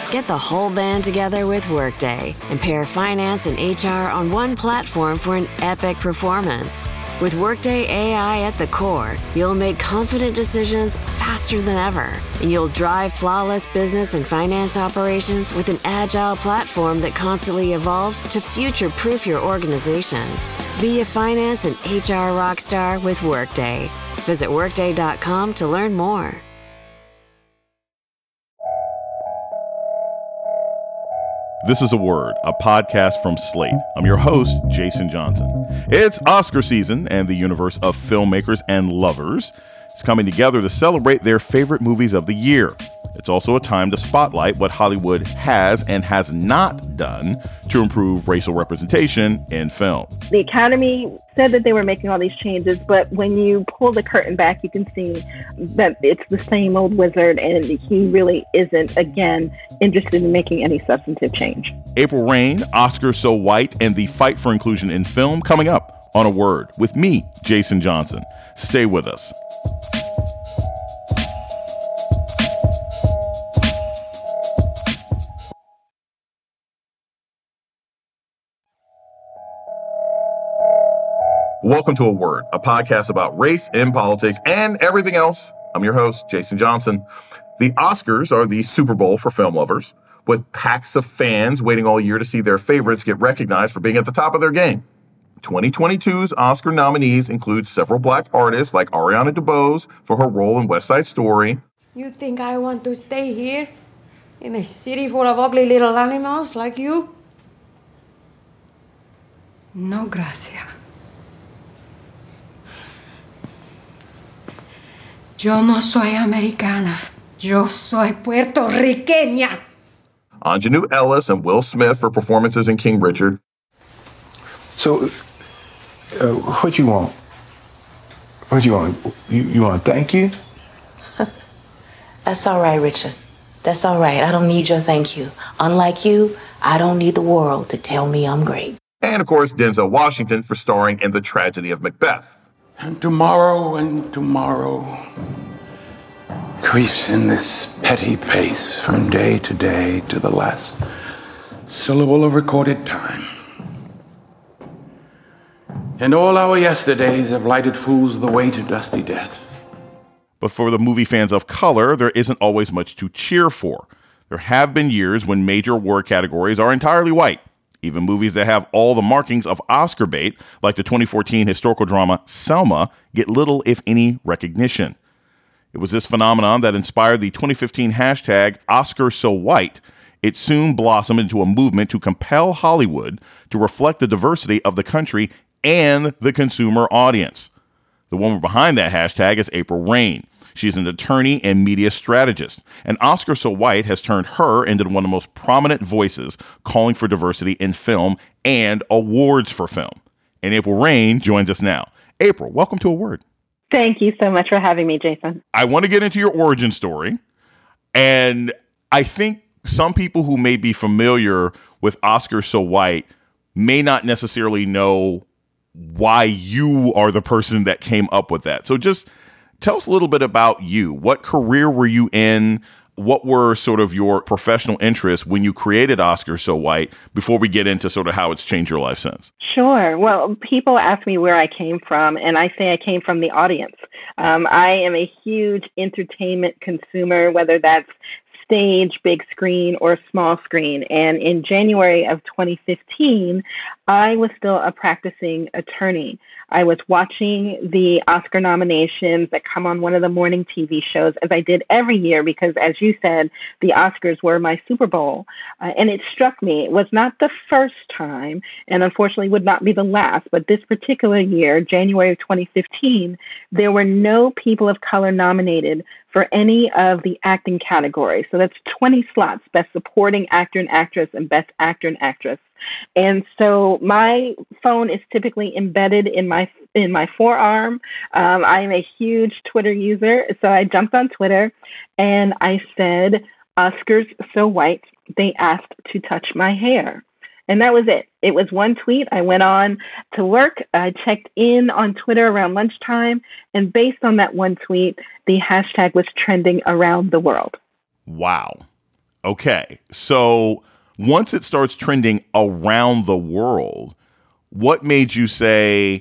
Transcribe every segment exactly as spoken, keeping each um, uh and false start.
Get the whole band together with Workday and pair finance and H R on one platform for an epic performance. With Workday A I at the core, you'll make confident decisions faster than ever, and you'll drive flawless business and finance operations with an agile platform that constantly evolves to future-proof your organization. Be a finance and H R rockstar with Workday. Visit workday dot com to learn more. This is A Word, a podcast from Slate. I'm your host, Jason Johnson. It's Oscar season, and the universe of filmmakers and lovers is coming together to celebrate their favorite movies of the year. It's also a time to spotlight what Hollywood has and has not done to improve racial representation in film. The Academy said that they were making all these changes, but when you pull the curtain back, you can see that it's the same old wizard, and he really isn't, again, interested in making any substantive change. April Reign, Oscar So White, and the fight for inclusion in film coming up on A Word with me, Jason Johnson. Stay with us. Welcome to A Word, a podcast about race and politics and everything else. I'm your host, Jason Johnson. The Oscars are the Super Bowl for film lovers, with packs of fans waiting all year to see their favorites get recognized for being at the top of their game. twenty twenty-two's Oscar nominees include several black artists like Ariana DeBose for her role in West Side Story. You think I want to stay here in a city full of ugly little animals like you? No, gracias. Yo no soy americana. Yo soy puertorriqueña. Aunjanue Ellis and Will Smith for performances in King Richard. So, uh, what you want? What you want? You, you want to thank you? That's all right, Richard. That's all right. I don't need your thank you. Unlike you, I don't need the world to tell me I'm great. And, of course, Denzel Washington for starring in The Tragedy of Macbeth. And tomorrow and tomorrow creeps in this petty pace from day to day to the last syllable of recorded time. And all our yesterdays have lighted fools the way to dusty death. But for the movie fans of color, there isn't always much to cheer for. There have been years when major award categories are entirely white. Even movies that have all the markings of Oscar bait, like the twenty fourteen historical drama Selma, get little, if any, recognition. It was this phenomenon that inspired the twenty fifteen hashtag Oscar So White. It soon blossomed into a movement to compel Hollywood to reflect the diversity of the country and the consumer audience. The woman behind that hashtag is April Reign. She's an attorney and media strategist, and Oscar So White has turned her into one of the most prominent voices calling for diversity in film and awards for film. And April Reign joins us now. April, welcome to A Word. Thank you so much for having me, Jason. I want to get into your origin story, and I think some people who may be familiar with Oscar So White may not necessarily know why you are the person that came up with that. So just tell us a little bit about you. What career were you in? What were sort of your professional interests when you created Oscar So White before we get into sort of how it's changed your life since? Sure. Well, people ask me where I came from, and I say I came from the audience. Um, I am a huge entertainment consumer, whether that's stage, big screen, or small screen. And in January of twenty fifteen, I was still a practicing attorney. I was watching the Oscar nominations that come on one of the morning T V shows, as I did every year, because as you said, the Oscars were my Super Bowl. Uh, and it struck me, it was not the first time, and unfortunately would not be the last, but this particular year, January of twenty fifteen, there were no people of color nominated for any of the acting categories. So that's twenty slots, Best Supporting Actor and Actress and Best Actor and Actress. And so my phone is typically embedded in my in my forearm. Um, I am a huge Twitter user, so I jumped on Twitter and I said, Oscars So White, they asked to touch my hair. And that was it. It was one tweet. I went on to work. I checked in on Twitter around lunchtime. And based on that one tweet, the hashtag was trending around the world. Wow. Okay. So once it starts trending around the world, what made you say,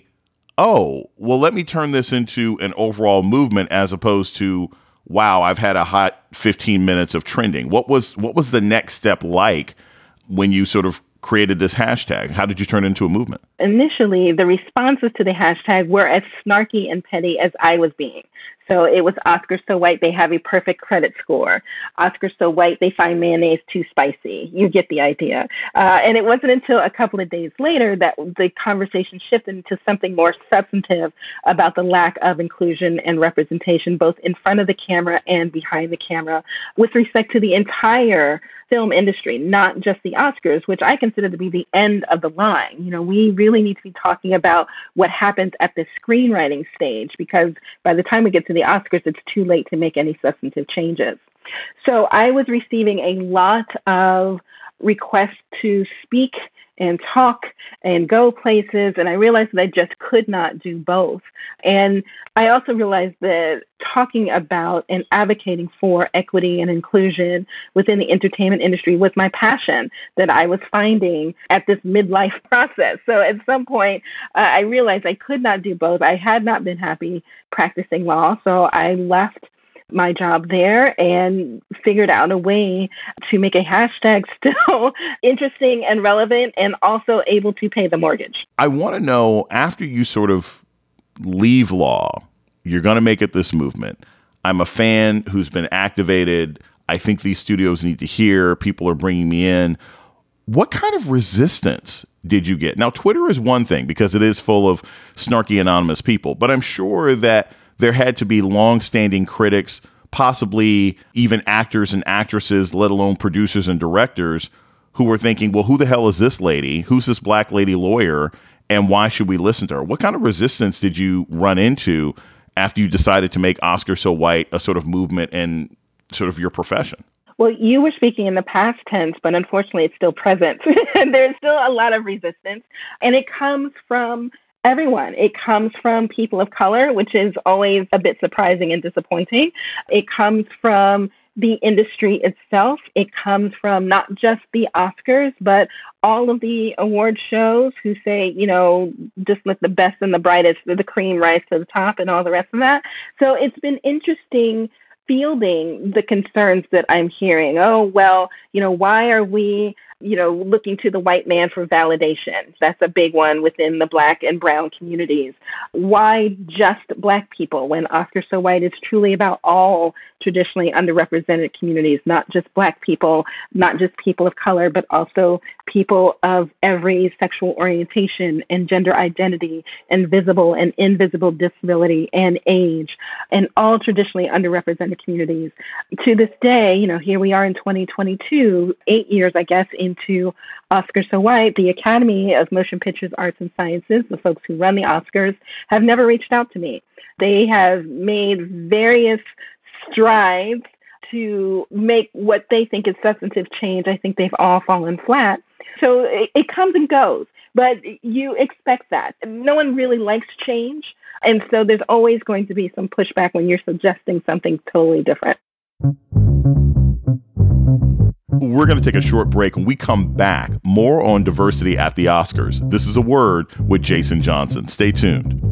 oh, well, let me turn this into an overall movement as opposed to, wow, I've had a hot fifteen minutes of trending? What was what was the next step like when you sort of created this hashtag? How did you turn it into a movement? Initially, the responses to the hashtag were as snarky and petty as I was being. So it was Oscars so white, they have a perfect credit score. Oscars so white, they find mayonnaise too spicy. You get the idea. Uh, and it wasn't until a couple of days later that the conversation shifted into something more substantive about the lack of inclusion and representation, both in front of the camera and behind the camera, with respect to the entire film industry, not just the Oscars, which I consider to be the end of the line. You know, we really need to be talking about what happens at the screenwriting stage, because by the time we get to the Oscars, it's too late to make any substantive changes. So I was receiving a lot of requests to speak and talk and go places, and I realized that I just could not do both. And I also realized that talking about and advocating for equity and inclusion within the entertainment industry was my passion that I was finding at this midlife process. So at some point, uh, I realized I could not do both. I had not been happy practicing law, so I left my job there and figured out a way to make a hashtag still interesting and relevant and also able to pay the mortgage. I want to know, after you sort of leave law, you're going to make it this movement. I'm a fan who's been activated. I think these studios need to hear. People are bringing me in. What kind of resistance did you get? Now, Twitter is one thing because it is full of snarky, anonymous people, but I'm sure that there had to be longstanding critics, possibly even actors and actresses, let alone producers and directors, who were thinking, well, who the hell is this lady? Who's this black lady lawyer? And why should we listen to her? What kind of resistance did you run into after you decided to make Oscars So White a sort of movement and sort of your profession? Well, you were speaking in the past tense, but unfortunately it's still present. There's still a lot of resistance, and it comes from everyone. It comes from people of color, which is always a bit surprising and disappointing. It comes from the industry itself. It comes from not just the Oscars, but all of the award shows who say, you know, just let the best and the brightest, the cream rise to the top and all the rest of that. So it's been interesting fielding the concerns that I'm hearing. Oh, well, you know, why are we, you know, looking to the white man for validation? That's a big one within the Black and brown communities. Why just Black people when Oscars So White is truly about all traditionally underrepresented communities, not just Black people, not just people of color, but also people of every sexual orientation and gender identity and visible and invisible disability and age, and all traditionally underrepresented communities. To this day, you know, here we are in twenty twenty-two, eight years, I guess, into Oscars So White, the Academy of Motion Pictures, Arts and Sciences, the folks who run the Oscars, have never reached out to me. They have made various strides to make what they think is substantive change. I think they've all fallen flat. So it, it comes and goes, but you expect that. No one really likes change. And so there's always going to be some pushback when you're suggesting something totally different. We're going to take a short break. When we come back, more on diversity at the Oscars. This is A Word with Jason Johnson. Stay tuned.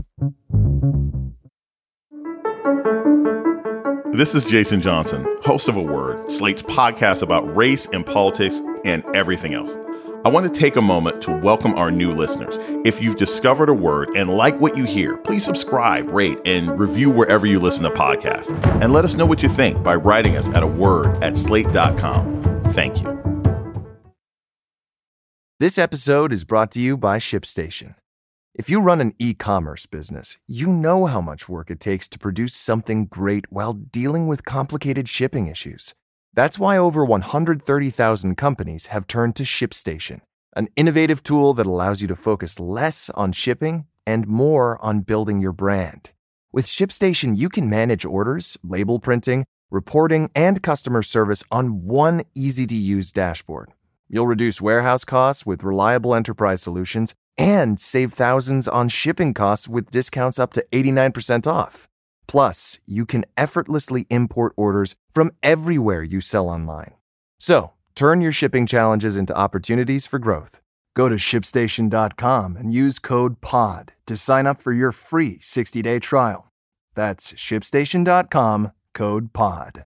This is Jason Johnson, host of A Word, Slate's podcast about race and politics and everything else. I want to take a moment to welcome our new listeners. If you've discovered A Word and like what you hear, please subscribe, rate, and review wherever you listen to podcasts. And let us know what you think by writing us at a word at slate dot com. Thank you. This episode is brought to you by ShipStation. If you run an e-commerce business, you know how much work it takes to produce something great while dealing with complicated shipping issues. That's why over one hundred thirty thousand companies have turned to ShipStation, an innovative tool that allows you to focus less on shipping and more on building your brand. With ShipStation, you can manage orders, label printing, reporting, and customer service on one easy-to-use dashboard. You'll reduce warehouse costs with reliable enterprise solutions and save thousands on shipping costs with discounts up to eighty-nine percent off. Plus, you can effortlessly import orders from everywhere you sell online. So, turn your shipping challenges into opportunities for growth. Go to ship station dot com and use code P O D to sign up for your free sixty-day trial. That's ship station dot com, code P O D.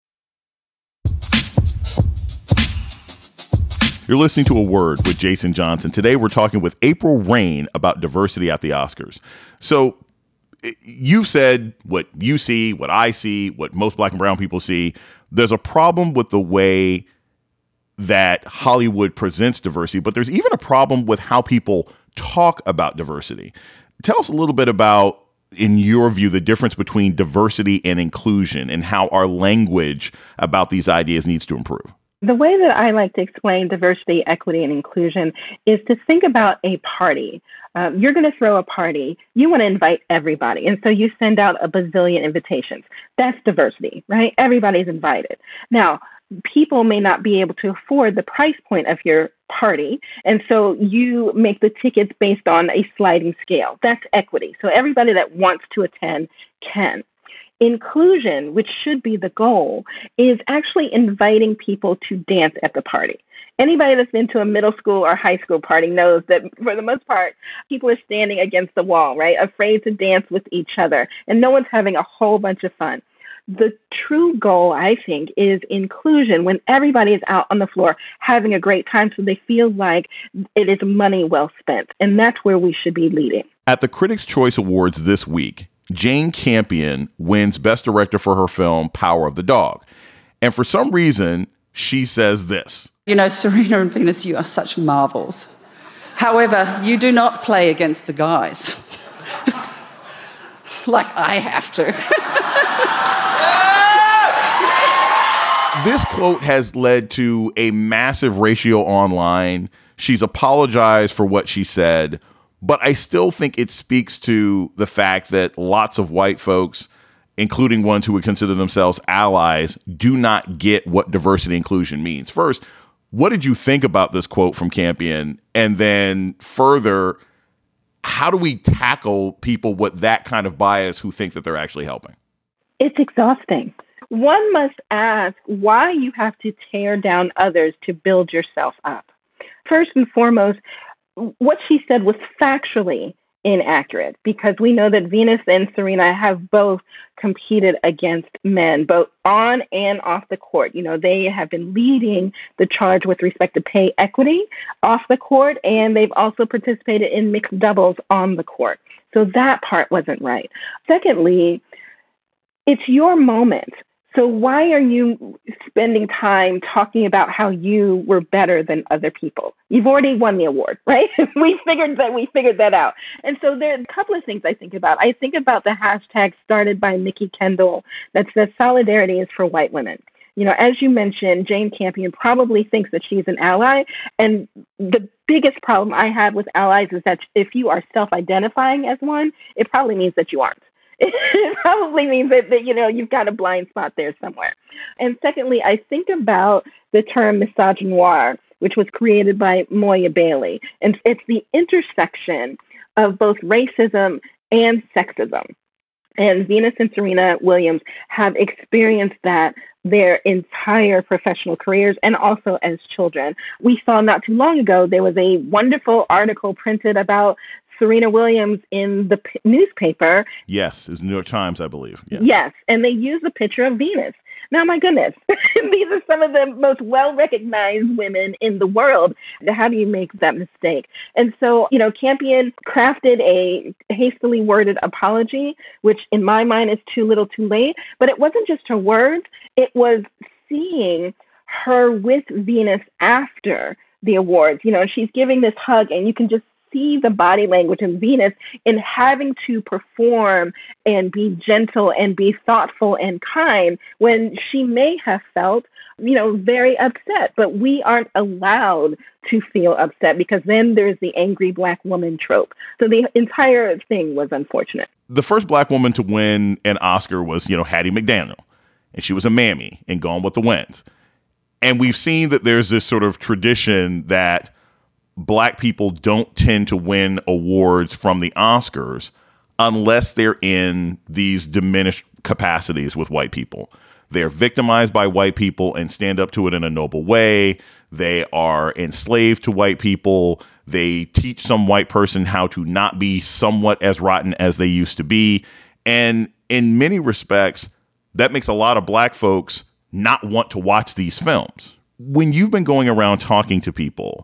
You're listening to A Word with Jason Johnson. Today we're talking with April Reign about diversity at the Oscars. So you've said what you see, what I see, what most black and brown people see. There's a problem with the way that Hollywood presents diversity, but there's even a problem with how people talk about diversity. Tell us a little bit about, in your view, the difference between diversity and inclusion and how our language about these ideas needs to improve. The way that I like to explain diversity, equity, and inclusion is to think about a party. Um, you're going to throw a party. You want to invite everybody. And so you send out a bazillion invitations. That's diversity, right? Everybody's invited. Now, people may not be able to afford the price point of your party. And so you make the tickets based on a sliding scale. That's equity. So everybody that wants to attend can. Inclusion, which should be the goal, is actually inviting people to dance at the party. Anybody that's been to a middle school or high school party knows that for the most part, people are standing against the wall, right? Afraid to dance with each other, and no one's having a whole bunch of fun. The true goal, I think, is inclusion, when everybody is out on the floor having a great time so they feel like it is money well spent. And that's where we should be leading. At the Critics' Choice Awards this week, Jane Campion wins Best Director for her film Power of the Dog. And for some reason, she says this. You know, Serena and Venus, you are such marvels. However, you do not play against the guys. Like I have to. This quote has led to a massive ratio online. She's apologized for what she said, but I still think it speaks to the fact that lots of white folks, including ones who would consider themselves allies, do not get what diversity inclusion means. First, what did you think about this quote from Campion? And then further, how do we tackle people with that kind of bias who think that they're actually helping? It's exhausting. One must ask why you have to tear down others to build yourself up. First and foremost, what she said was factually inaccurate, because we know that Venus and Serena have both competed against men, both on and off the court. You know, they have been leading the charge with respect to pay equity off the court, and they've also participated in mixed doubles on the court. So that part wasn't right. Secondly, it's your moment. So why are you spending time talking about how you were better than other people? You've already won the award, right? we figured that we figured that out. And so there are a couple of things I think about. I think about the hashtag started by Nikki Kendall that says solidarity is for white women. You know, as you mentioned, Jane Campion probably thinks that she's an ally. And the biggest problem I have with allies is that if you are self-identifying as one, it probably means that you aren't. It probably means that, that, you know, you've got a blind spot there somewhere. And secondly, I think about the term misogynoir, which was created by Moya Bailey. And it's the intersection of both racism and sexism. And Venus and Serena Williams have experienced that their entire professional careers and also as children. We saw not too long ago, there was a wonderful article printed about Serena Williams in the p- newspaper. Yes, it's New York Times, I believe. Yeah. Yes, and they used a picture of Venus. Now, my goodness, these are some of the most well-recognized women in the world. How do you make that mistake? And so, you know, Campion crafted a hastily worded apology, which in my mind is too little too late. But it wasn't just her words. It was seeing her with Venus after the awards. You know, she's giving this hug, and you can just see the body language of Venus in having to perform and be gentle and be thoughtful and kind when she may have felt, you know, very upset. But we aren't allowed to feel upset, because then there's the angry black woman trope. So the entire thing was unfortunate. The first black woman to win an Oscar was, you know, Hattie McDaniel, and she was a mammy in Gone with the Wind. And we've seen that there's this sort of tradition that black people don't tend to win awards from the Oscars unless they're in these diminished capacities with white people. They're victimized by white people and stand up to it in a noble way. They are enslaved to white people. They teach some white person how to not be somewhat as rotten as they used to be. And in many respects, that makes a lot of black folks not want to watch these films. When you've been going around talking to people,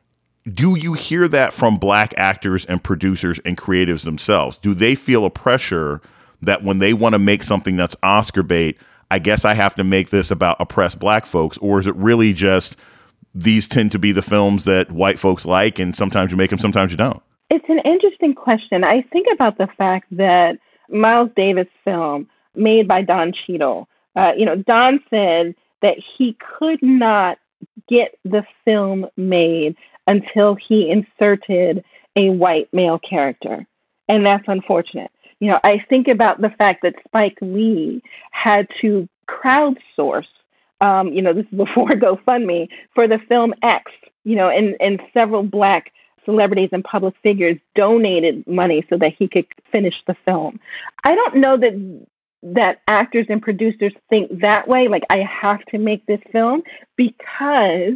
do you hear that from black actors and producers and creatives themselves? Do they feel a pressure that when they want to make something that's Oscar bait, I guess I have to make this about oppressed black folks? Or is it really just these tend to be the films that white folks like, and sometimes you make them, sometimes you don't? It's an interesting question. I think about the fact that Miles Davis' film, made by Don Cheadle, uh, you know, Don said that he could not get the film made until he inserted a white male character. And that's unfortunate. You know, I think about the fact that Spike Lee had to crowdsource, um, you know, this is before GoFundMe, for the film X, you know, and, and several black celebrities and public figures donated money so that he could finish the film. I don't know that that actors and producers think that way, like I have to make this film, because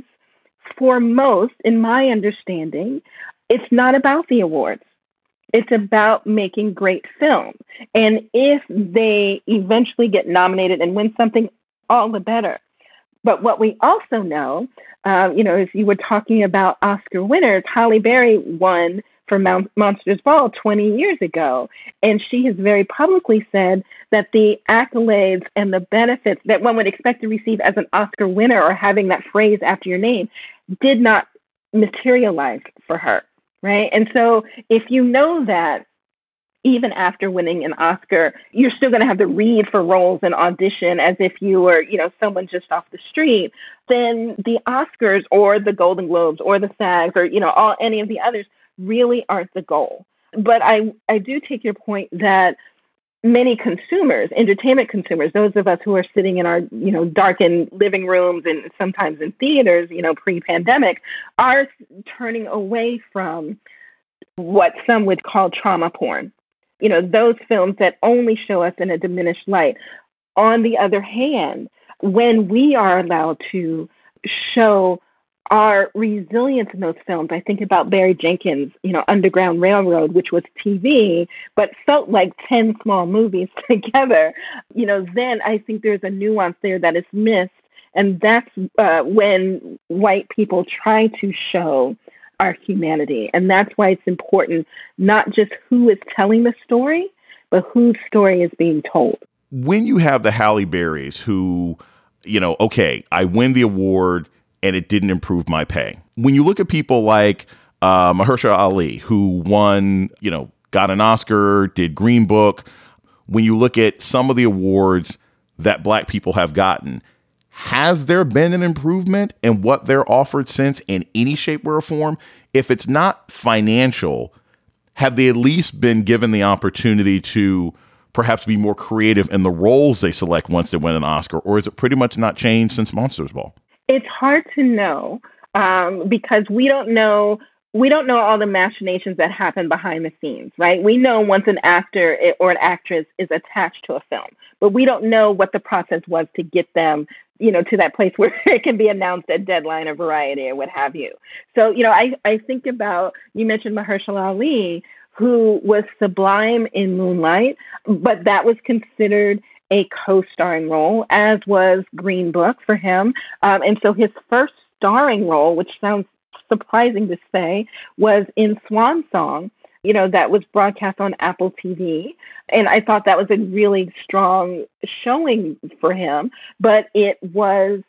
for most, in my understanding, it's not about the awards. It's about making great film. And if they eventually get nominated and win something, all the better. But what we also know, uh, you know, as you were talking about Oscar winners, Halle Berry won for Mon- Monsters Ball twenty years ago. And she has very publicly said that the accolades and the benefits that one would expect to receive as an Oscar winner, or having that phrase after your name, did not materialize for her, right? And so if you know that, even after winning an Oscar, you're still going to have to read for roles and audition as if you were, you know, someone just off the street, then the Oscars or the Golden Globes or the SAGs or, you know, all any of the others really aren't the goal. But I, I do take your point that many consumers, entertainment consumers, those of us who are sitting in our, you know, darkened living rooms and sometimes in theaters, you know, pre-pandemic, are turning away from what some would call trauma porn. You know, those films that only show us in a diminished light. On the other hand, when we are allowed to show our resilience in those films, I think about Barry Jenkins, you know, Underground Railroad, which was T V, but felt like ten small movies together, you know, then I think there's a nuance there that is missed. And that's uh, when white people try to show our humanity. And that's why it's important, not just who is telling the story, but whose story is being told. When you have the Halle Berrys who, you know, okay, I win the award and it didn't improve my pay. When you look at people like uh, Mahershala Ali, who won, you know, got an Oscar, did Green Book. When you look at some of the awards that black people have gotten, has there been an improvement in what they're offered since in any shape or form? If it's not financial, have they at least been given the opportunity to perhaps be more creative in the roles they select once they win an Oscar? Or is it pretty much not changed since Monsters Ball? It's hard to know um, because we don't know we don't know all the machinations that happen behind the scenes, right? We know once an actor or an actress is attached to a film, but we don't know what the process was to get them, you know, to that place where it can be announced at Deadline or Variety or what have you. So, you know, I, I think about, you mentioned Mahershala Ali, who was sublime in Moonlight, but that was considered a co-starring role, as was Green Book for him. Um, and so his first starring role, which sounds surprising to say, was in Swan Song, you know, that was broadcast on Apple T V. And I thought that was a really strong showing for him, but it was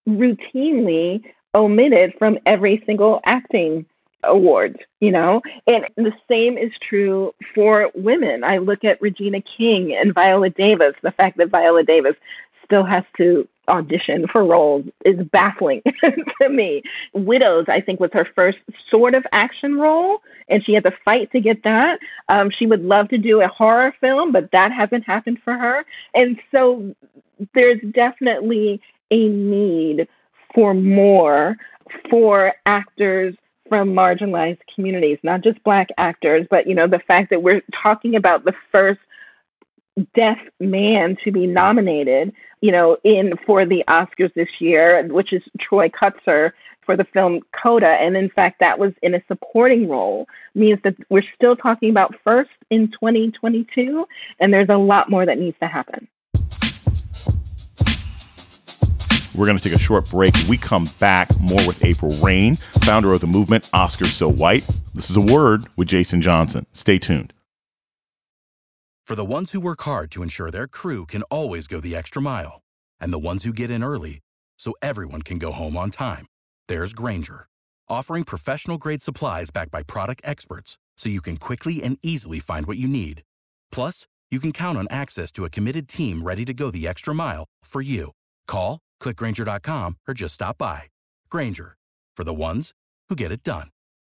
routinely omitted from every single acting awards, you know, and the same is true for women. I look at Regina King and Viola Davis. The fact that Viola Davis still has to audition for roles is baffling to me. Widows, I think, was her first sort of action role, and she had to fight to get that. Um, she would love to do a horror film, but that hasn't happened for her. And so there's definitely a need for more for actors from marginalized communities, not just Black actors, but, you know, the fact that we're talking about the first deaf man to be nominated, you know, in for the Oscars this year, which is Troy Kotsur for the film Coda. And in fact, that was in a supporting role, means that we're still talking about first in twenty twenty-two, and there's a lot more that needs to happen. We're going to take a short break. When we come back, more with April Reign, founder of the movement Oscars So White. This is A Word with Jason Johnson. Stay tuned. For the ones who work hard to ensure their crew can always go the extra mile, and the ones who get in early so everyone can go home on time, there's Grainger, offering professional-grade supplies backed by product experts so you can quickly and easily find what you need. Plus, you can count on access to a committed team ready to go the extra mile for you. Call, click Grainger dot com, or just stop by. Grainger, for the ones who get it done.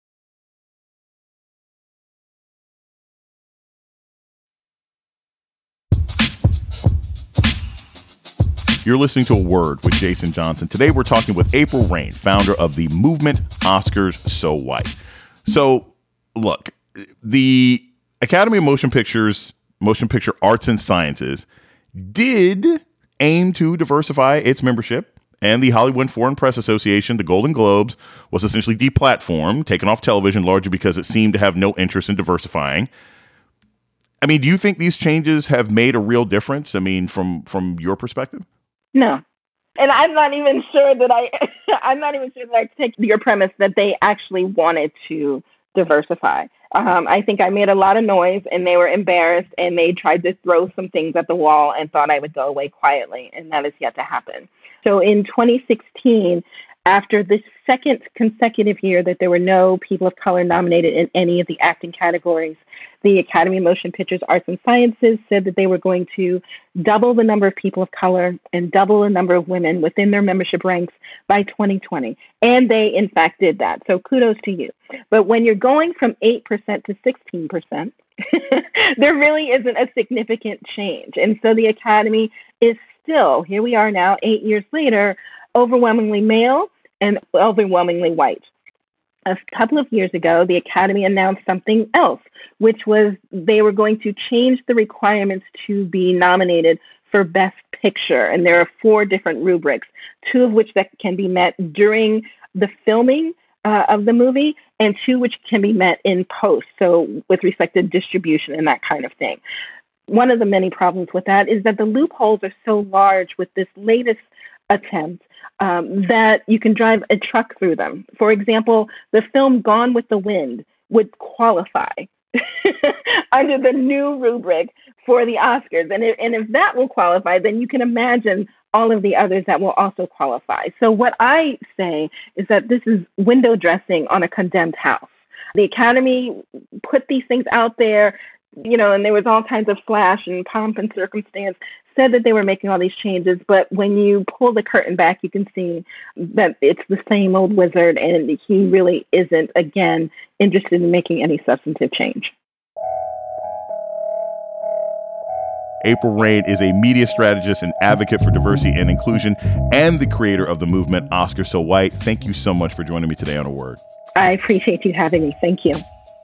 You're listening to A Word with Jason Johnson. Today we're talking with April Reign, founder of the movement Oscars So White. So, look, the Academy of Motion Pictures, Motion Picture Arts and Sciences did aim to diversify its membership, and the Hollywood Foreign Press Association, the Golden Globes, was essentially deplatformed, taken off television, largely because it seemed to have no interest in diversifying. I mean, do you think these changes have made a real difference? I mean, from from your perspective? No. And I'm not even sure that I, I'm not even sure that I take your premise that they actually wanted to diversify. Um, I think I made a lot of noise and they were embarrassed and they tried to throw some things at the wall and thought I would go away quietly. And that is yet to happen. So in twenty sixteen, after this second consecutive year that there were no people of color nominated in any of the acting categories, the Academy of Motion Pictures Arts and Sciences said that they were going to double the number of people of color and double the number of women within their membership ranks by twenty twenty. And they, in fact, did that. So kudos to you. But when you're going from eight percent to sixteen percent, there really isn't a significant change. And so the Academy is still, here we are now, eight years later, overwhelmingly male and overwhelmingly white. A couple of years ago, the Academy announced something else, which was they were going to change the requirements to be nominated for Best Picture. And there are four different rubrics, two of which that can be met during the filming uh, of the movie, and two which can be met in post, so with respect to distribution and that kind of thing. One of the many problems with that is that the loopholes are so large with this latest attempt um, that you can drive a truck through them. For example, the film Gone with the Wind would qualify under the new rubric for the Oscars. And if, and if that will qualify, then you can imagine all of the others that will also qualify. So what I say is that this is window dressing on a condemned house. The Academy put these things out there, you know, and there was all kinds of flash and pomp and circumstance, said that they were making all these changes, but when you pull the curtain back, you can see that it's the same old wizard, and he really isn't, again, interested in making any substantive change. April Reign is a media strategist and advocate for diversity and inclusion, and the creator of the movement Oscars So White. Thank you so much for joining me today on A Word. I appreciate you having me. Thank you.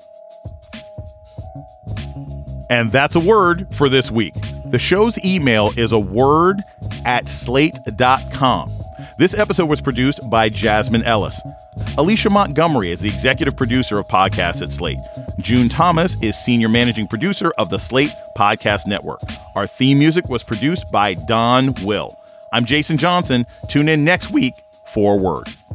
And that's A Word for this week. The show's email is a word at slate dot com. This episode was produced by Jasmine Ellis. Alicia Montgomery is the executive producer of podcasts at Slate. June Thomas is senior managing producer of the Slate Podcast Network. Our theme music was produced by Don Will. I'm Jason Johnson. Tune in next week for A Word.